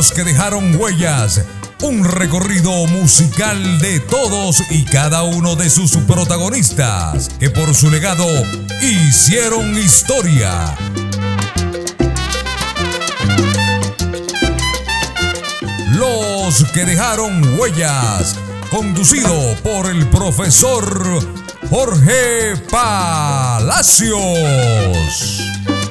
Los que dejaron huellas. Un recorrido musical de todos y cada uno de sus protagonistas que por su legado hicieron historia. Los que dejaron huellas, conducido por el profesor Jorge Palacios.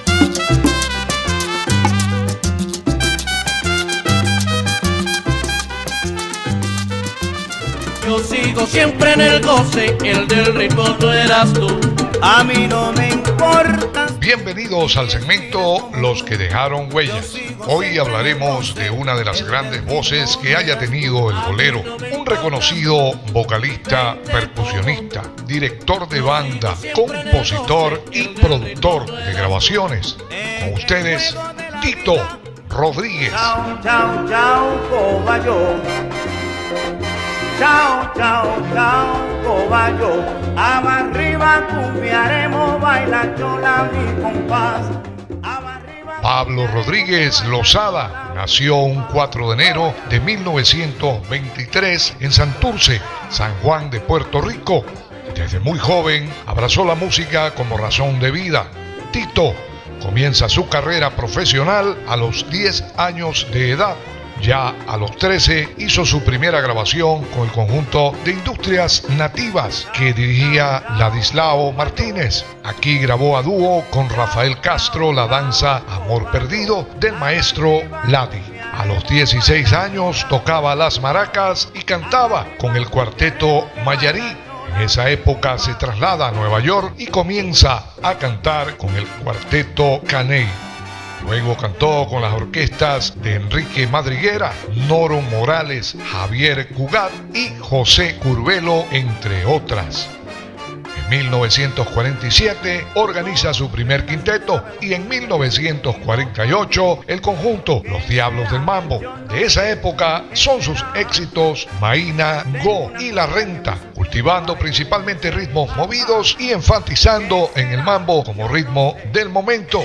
Yo sigo siempre en el goce, el del ritmo no eras tú. A mí no me importa. Bienvenidos al segmento Los que dejaron huellas. Hoy hablaremos de una de las grandes voces que haya tenido el bolero, un reconocido vocalista, percusionista, director de banda, compositor y productor de grabaciones. Con ustedes, Tito Rodríguez. Chao, chao, chao, cobayo. Chao, chao, chao, cobayo. Arriba cumbiaremos, baila chola mi compás. Pablo Rodríguez Lozada nació un 4 de enero de 1923 en Santurce, San Juan de Puerto Rico. Desde muy joven abrazó la música como razón de vida. Tito comienza su carrera profesional a los 10 años de edad. Ya a los 13 hizo su primera grabación con el conjunto de Industrias Nativas que dirigía Ladislao Martínez. Aquí grabó a dúo con Rafael Castro la danza Amor Perdido del maestro Ladi. A los 16 años tocaba las maracas y cantaba con el cuarteto Mayarí. En esa época se traslada a Nueva York y comienza a cantar con el cuarteto Caney. Luego cantó con las orquestas de Enrique Madriguera, Noro Morales, Javier Cugat y José Curbelo, entre otras. En 1947 organiza su primer quinteto y en 1948 el conjunto Los Diablos del Mambo. De esa época son sus éxitos Maína, Go y La Renta, cultivando principalmente ritmos movidos y enfatizando en el mambo como ritmo del momento.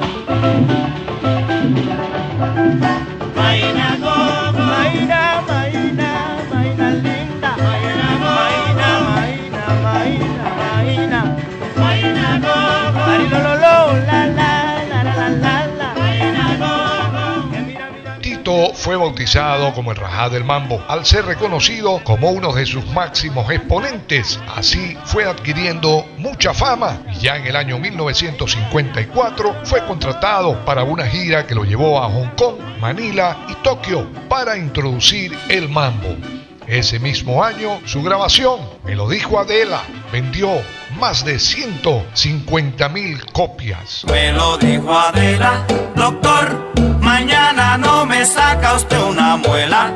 Maína, go, maína, maína, maína linda. Maína, go, maína, maína, maína, maína, go, marilololo, la la la la la la. Maína, go. Tito fue bautizado como el Rajá del Mambo al ser reconocido como uno de sus máximos exponentes. Así fue adquiriendo mucha fama y ya en el año 1954 fue contratado para una gira que lo llevó a Hong Kong, Manila y Tokio para introducir el mambo. Ese mismo año su grabación, Me lo dijo Adela, vendió más de 150,000 copias. Me lo dijo Adela, doctor, mañana no me saca usted una muela,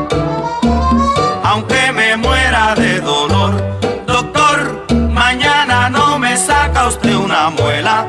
aunque me muera de dolor. Doctor, mañana no me saca usted una muela,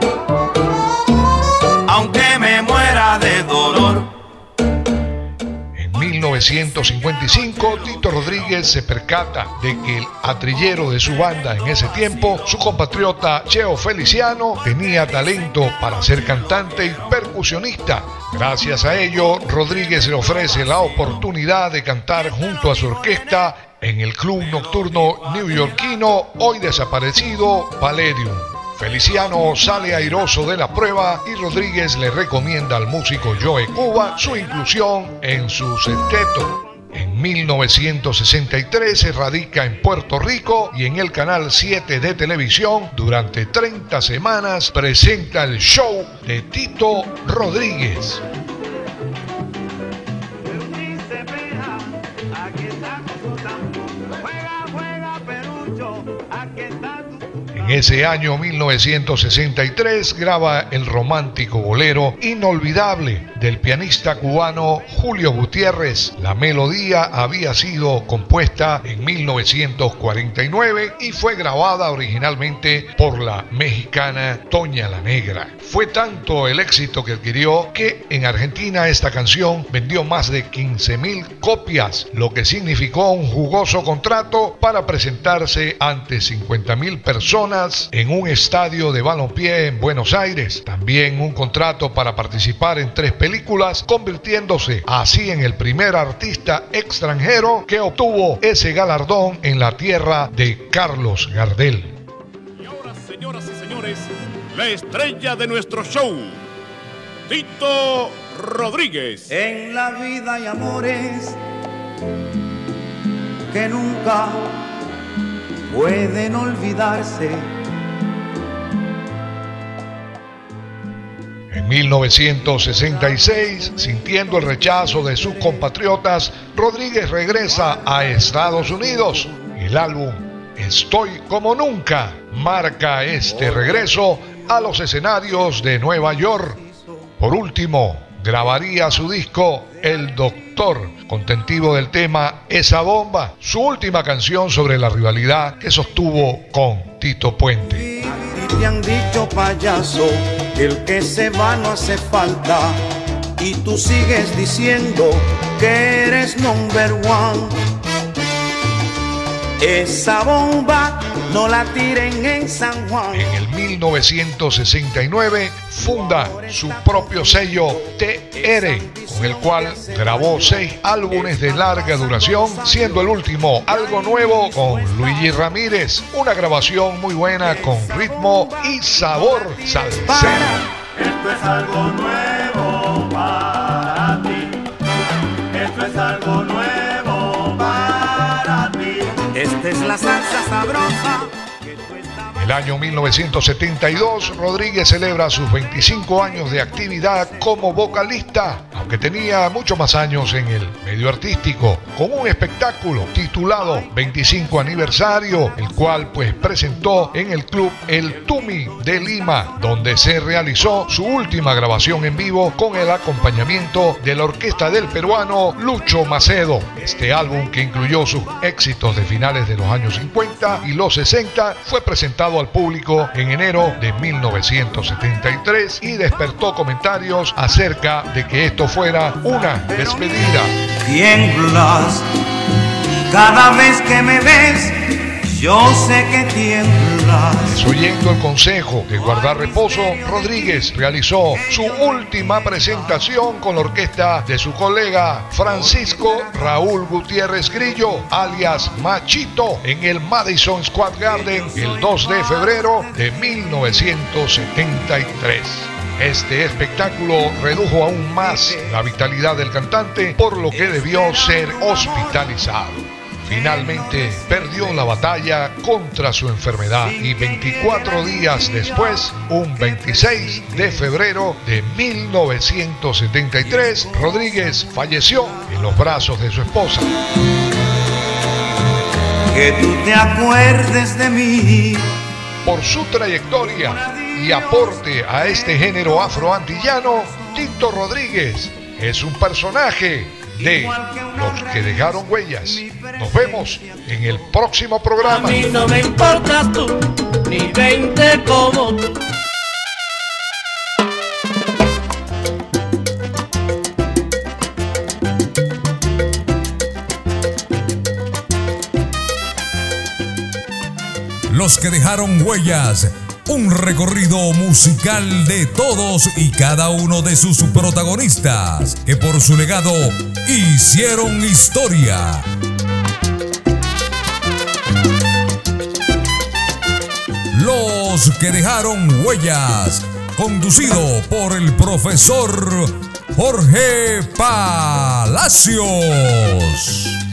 aunque me muera de dolor. En 1955, Tito Rodríguez se percata de que el atrillero de su banda en ese tiempo, su compatriota Cheo Feliciano, tenía talento para ser cantante y percusionista. Gracias a ello, Rodríguez le ofrece la oportunidad de cantar junto a su orquesta en el club nocturno neoyorquino, hoy desaparecido, Palladium. Feliciano sale airoso de la prueba y Rodríguez le recomienda al músico Joe Cuba su inclusión en su sexteto. En 1963 se radica en Puerto Rico y en el Canal 7 de televisión durante 30 semanas presenta el show de Tito Rodríguez. En ese año 1963 graba el romántico bolero Inolvidable del pianista cubano Julio Gutiérrez. La melodía había sido compuesta en 1949 y fue grabada originalmente por la mexicana Toña la Negra. Fue tanto el éxito que adquirió que en Argentina esta canción vendió más de 15,000 copias, lo que significó un jugoso contrato para presentarse ante 50,000 personas semanas en un estadio de balompié en Buenos Aires. También un contrato para participar en 3 películas, convirtiéndose así en el primer artista extranjero que obtuvo ese galardón en la tierra de Carlos Gardel. Y ahora, señoras y señores, la estrella de nuestro show, Tito Rodríguez. En la vida hay amores que nunca pueden olvidarse. En 1966, sintiendo el rechazo de sus compatriotas, Rodríguez regresa a Estados Unidos. El álbum Estoy como nunca marca este regreso a los escenarios de Nueva York. Por último, grabaría su disco El Doctor, contentivo del tema Esa Bomba, su última canción sobre la rivalidad que sostuvo con Tito Puente. Y te han dicho, payaso, que el que se va no hace falta, y tú sigues diciendo que eres number one. Esa bomba no la tiren en San Juan. En el 1969 funda su propio sello TR, con el cual grabó 6 álbumes de larga duración, siendo el último Algo Nuevo con Luigi Ramírez, una grabación muy buena con ritmo y sabor salsero. Esto es algo nuevo para ti. Esto es algo nuevo para ti. Esta es la salsa sabrosa. El año 1972, Rodríguez celebra sus 25 años de actividad como vocalista, aunque tenía muchos más años en el medio artístico, con un espectáculo titulado 25 Aniversario, el cual presentó en el club El Tumi de Lima, donde se realizó su última grabación en vivo con el acompañamiento de la orquesta del peruano Lucho Macedo. Este álbum, que incluyó sus éxitos de finales de los años 50 y los 60, fue presentado al público en enero de 1973 y despertó comentarios acerca de que esto fuera una despedida. Tiemblas cada vez que me ves, yo sé que tiemblas. Desoyendo el consejo de guardar reposo, Rodríguez realizó su última presentación con la orquesta de su colega Francisco Raúl Gutiérrez Grillo, alias Machito, en el Madison Square Garden el 2 de febrero de 1973. Este espectáculo redujo aún más la vitalidad del cantante, por lo que debió ser hospitalizado. Finalmente perdió la batalla contra su enfermedad y 24 días después, un 26 de febrero de 1973, Rodríguez falleció en los brazos de su esposa. Que tú te acuerdes de mí. Por su trayectoria y aporte a este género afroantillano, Tito Rodríguez es un personaje de los que dejaron huellas. Nos vemos en el próximo programa. A mí no me importas tú, ni 20 como tú. Los que dejaron huellas. Un recorrido musical de todos y cada uno de sus protagonistas, que por su legado hicieron historia. Los que dejaron huellas, conducido por el profesor Jorge Palacios.